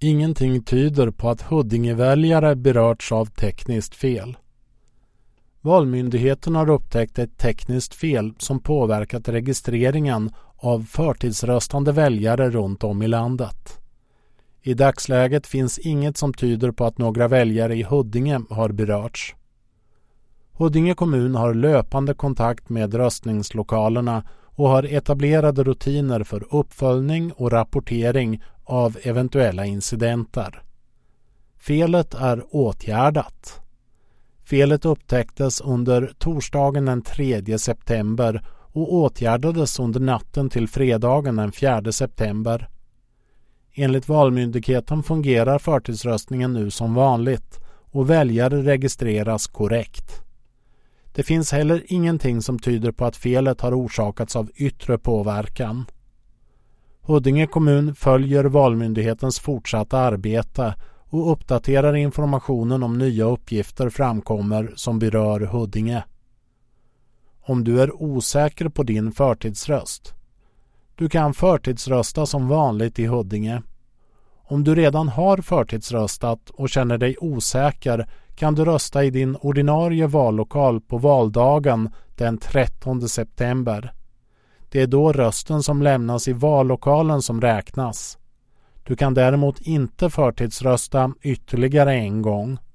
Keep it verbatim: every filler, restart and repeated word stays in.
Ingenting tyder på att Huddingeväljare berörts av tekniskt fel. Valmyndigheten har upptäckt ett tekniskt fel som påverkat registreringen av förtidsröstande väljare runt om i landet. I dagsläget finns inget som tyder på att några väljare i Huddinge har berörts. Huddinge kommun har löpande kontakt med röstningslokalerna och har etablerade rutiner för uppföljning och rapportering av eventuella incidenter. Felet är åtgärdat. Felet upptäcktes under torsdagen den tredje september och åtgärdades under natten till fredagen den fjärde september. Enligt Valmyndigheten fungerar förtidsröstningen nu som vanligt och väljare registreras korrekt. Det finns heller ingenting som tyder på att felet har orsakats av yttre påverkan. Huddinge kommun följer Valmyndighetens fortsatta arbete och uppdaterar informationen om nya uppgifter framkommer som berör Huddinge. Om du är osäker på din förtidsröst. Du kan förtidsrösta som vanligt i Huddinge. Om du redan har förtidsröstat och känner dig osäker kan du rösta i din ordinarie vallokal på valdagen den trettonde september. Det är då rösten som lämnas i vallokalen som räknas. Du kan däremot inte förtidsrösta ytterligare en gång.